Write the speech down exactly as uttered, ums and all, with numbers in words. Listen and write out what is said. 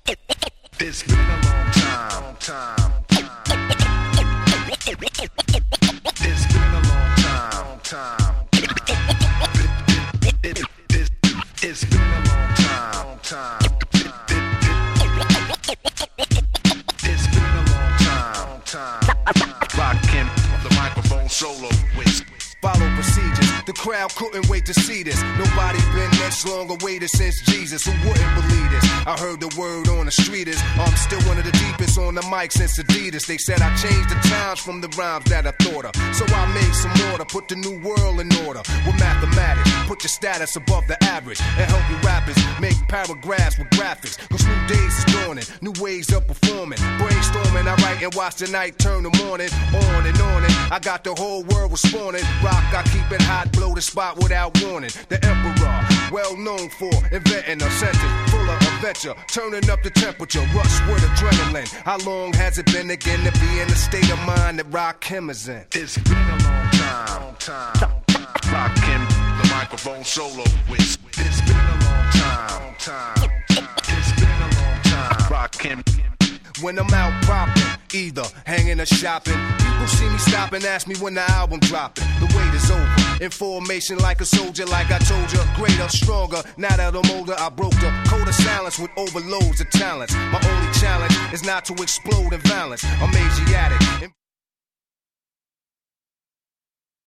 It's been a long time, time. It's been a long time, time. It, it, it, it's been a long time, time. It's been a long time, time. Rockin' the microphone solo with. Follow procedures. The crowd couldn't wait to see this. Nobody been this long awaited since Jesus. Who wouldn't believe this? I heard the word on the street is I'm still one of the deepest on the mic since Adidas. They said I changed the times from the rhymes that I thought of. So I made some order, put the new world in order. With mathematics, put your status above the average. And help you rappers make paragraphs with graphics. Cause new days is dawning, new ways of performing. Brainstorming, I write and watch the night turn the morning. On and on and I got the whole world responding. I keep it hot, blow the spot without warning. The emperor, well known for inventing a sentence full of adventure, turning up the temperature, rush with adrenaline. How long has it been again to be in the state of mind that Rakim is in? It's been a long time, long time. Rockin' the microphone solo with. It's been a long time, long time. It's been a long time. Rockin'. When I'm out popping, either hanging or shopping, people see me stop and ask me when the album dropping. The wait is over. In formation like a soldier, like I told you, greater, stronger. Now that I'm older, I broke the code of silence with overloads of talents. My only challenge is not to explode in violence. I'm Asiatic.